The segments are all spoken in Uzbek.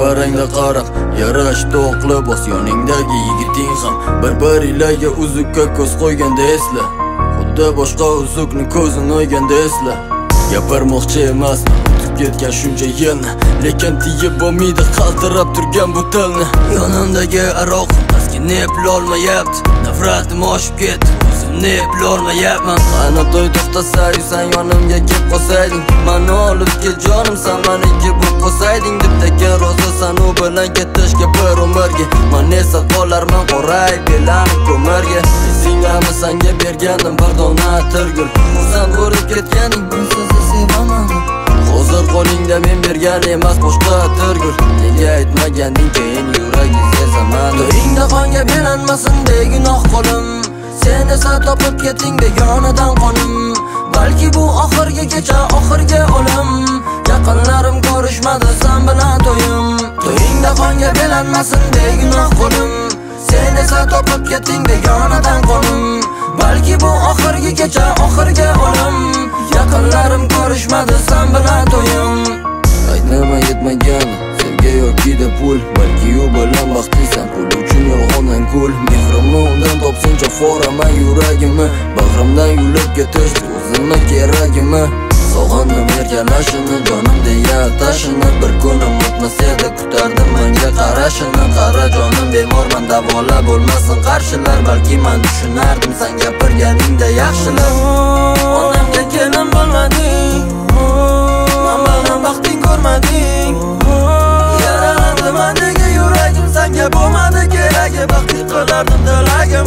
Chegarangda qarab yarashdi oq libos, yoningdagi yigiting ham bir-biringlarga uzukka ko'z qo'yganda esla. Xuddi boshqa uzukni ko'zini o'yganda esla. Gapirmoqchi emasman o'tib ketgan shuncha yilni, lekin tiyib bo'lmaydi qaltirab turgan bu tilni. Yonimdagi aroq mazgini eplolmayapti, nafratim oshib ketdi, o'zimni eplolmayapman. Qani to'y to'xtasayu sen yonimga kelib qolsayding, mani olib kel jonim, sen meniki bo'lib qolsayding. Dibdagi ro'zasan u bilan ketishga bir umrga, men esa qolarman qorayib belanib ko'mirga. Esingdami senga bergandim bir dona atirgul, xursand bo'lib ketganing bunsiz sevaman. Hozir qo'lingda men bergan emas boshqa atirgul, nega aytmaganding keyin yuragi sezaman. To'yingda qonga belanmasin begunoh qo'lim, sen esa topib ketding begonadan qonim. Balki bu oxirgi kecha, oxirgi o'lim, yaqinlarim ko'rishmadi sen bilan to'yim. To'yingda qonga belanmasin begunoh qo'lim, sen esa topib ketding begonadan qonim. Balki bu oxirgi kecha, oxirgi o'lim, yaqinlarim ko'rishmadi sen bilan to'yim. Aytnama yetmagan sevgi yoki-da pul, balki u bilan baxtlisan, pul uchun yolg'ondan kul. Mehrimni undan topsincha foraman yuragimni, bag'rimdan yulib ketishdi o'zimni keragimni. Sog'indim erkalashini, jonim deya atashini, bir kunim o'tmas edi kutardim menga qarashini. Qara jonim bemorman, davolab bo'lmasin qarshilar, balki men tushunardim sen gapirganingda yaxshilar. Onamga kelin bo'lmading, men bilan baxting ko'rmading. Yaralandim mendagi yuragim, senga bo'lmadi keragi, baxtli qilardim tilagim.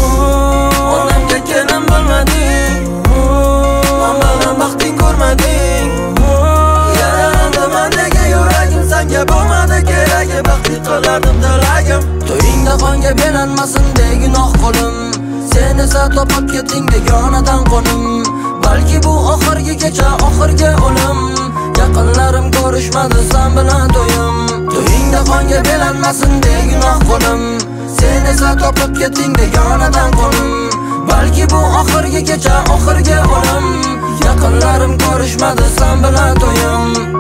Onamga kelin bo'lmading, men bilan baxting ko'rmading. Yaralandim mendagi yuragim, senga bo'lmadi keragi, baxtli qilardim tilagim. To'yingda qonga belanmasin begunoh qo'lim, sen esa topib ketding begonadan qonim. Balki bu oxirgi kecha, oxirgi o'lim, yaqinlarim ko'rishmadi sen bilan to'yim. To'yingda qonga belanmasin begunoh qo'lim, sen esa topib ketding begonadan qonim. Balki bu oxirgi kecha, oxirgi o'lim, yaqinlarim ko'rishmadi sen bilan to'yim.